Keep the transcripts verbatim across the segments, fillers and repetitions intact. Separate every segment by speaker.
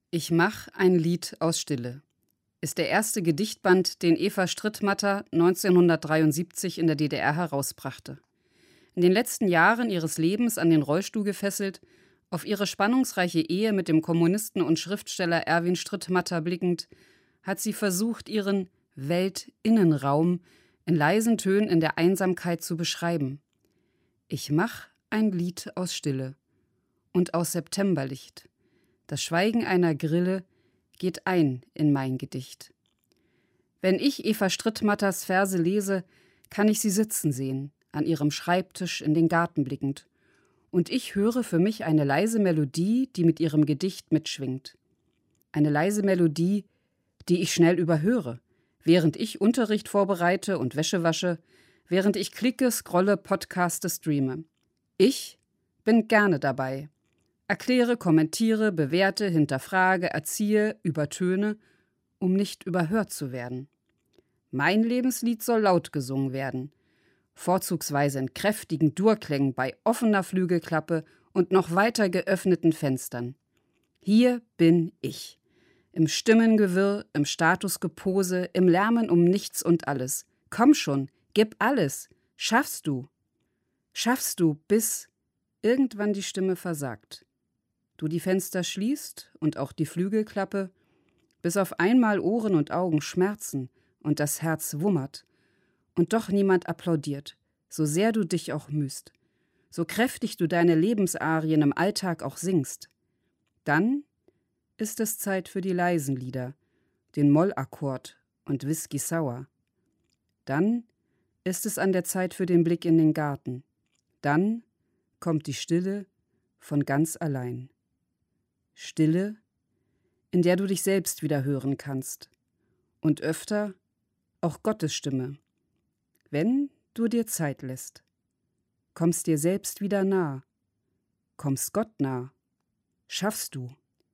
Speaker 1: Ich mach ein Lied aus Stille ist der erste Gedichtband, den Eva Strittmatter neunzehnhundertdreiundsiebzig in der D D R herausbrachte. In den letzten Jahren ihres Lebens an den Rollstuhl gefesselt, auf ihre spannungsreiche Ehe mit dem Kommunisten und Schriftsteller Erwin Strittmatter blickend, hat sie versucht, ihren Weltinnenraum in leisen Tönen in der Einsamkeit zu beschreiben. Ich mach ein Lied aus Stille und aus Septemberlicht. Das Schweigen einer Grille geht ein in mein Gedicht. Wenn ich Eva Strittmatters Verse lese, kann ich sie sitzen sehen, an ihrem Schreibtisch in den Garten blickend. Und ich höre für mich eine leise Melodie, die mit ihrem Gedicht mitschwingt. Eine leise Melodie, die ich schnell überhöre, während ich Unterricht vorbereite und Wäsche wasche, während ich klicke, scrolle, podcaste, streame. Ich bin gerne dabei. Erkläre, kommentiere, bewerte, hinterfrage, erziehe, übertöne, um nicht überhört zu werden. Mein Lebenslied soll laut gesungen werden, vorzugsweise in kräftigen Durklängen bei offener Flügelklappe und noch weiter geöffneten Fenstern. Hier bin ich, im Stimmengewirr, im Statusgepose, im Lärmen um nichts und alles. Komm schon, gib alles, schaffst du. Schaffst du, bis irgendwann die Stimme versagt. Du die Fenster schließt und auch die Flügelklappe, bis auf einmal Ohren und Augen schmerzen und das Herz wummert und doch niemand applaudiert, so sehr du dich auch mühst, so kräftig du deine Lebensarien im Alltag auch singst. Dann ist es Zeit für die leisen Lieder, den Mollakkord und Whisky Sour. Dann ist es an der Zeit für den Blick in den Garten. Dann kommt die Stille von ganz allein. Stille, in der du dich selbst wieder hören kannst. Und öfter auch Gottes Stimme, wenn du dir Zeit lässt. Kommst dir selbst wieder nah, kommst Gott nah, schaffst du.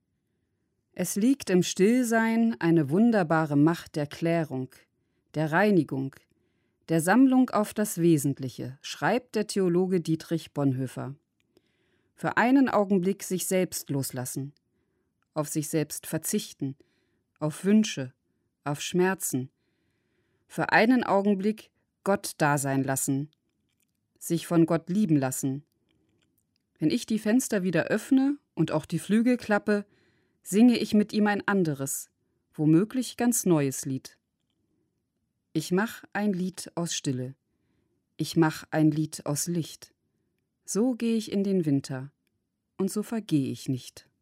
Speaker 1: Es liegt im Stillsein eine wunderbare Macht der Klärung, der Reinigung, der Sammlung auf das Wesentliche, schreibt der Theologe Dietrich Bonhoeffer. Für einen Augenblick sich selbst loslassen, auf sich selbst verzichten, auf Wünsche, auf Schmerzen. Für einen Augenblick Gott da sein lassen, sich von Gott lieben lassen. Wenn ich die Fenster wieder öffne und auch die Flügel klappe, singe ich mit ihm ein anderes, womöglich ganz neues Lied. Ich mach ein Lied aus Stille. Ich mach ein Lied aus Licht. So gehe ich in den Winter, und so vergehe ich nicht.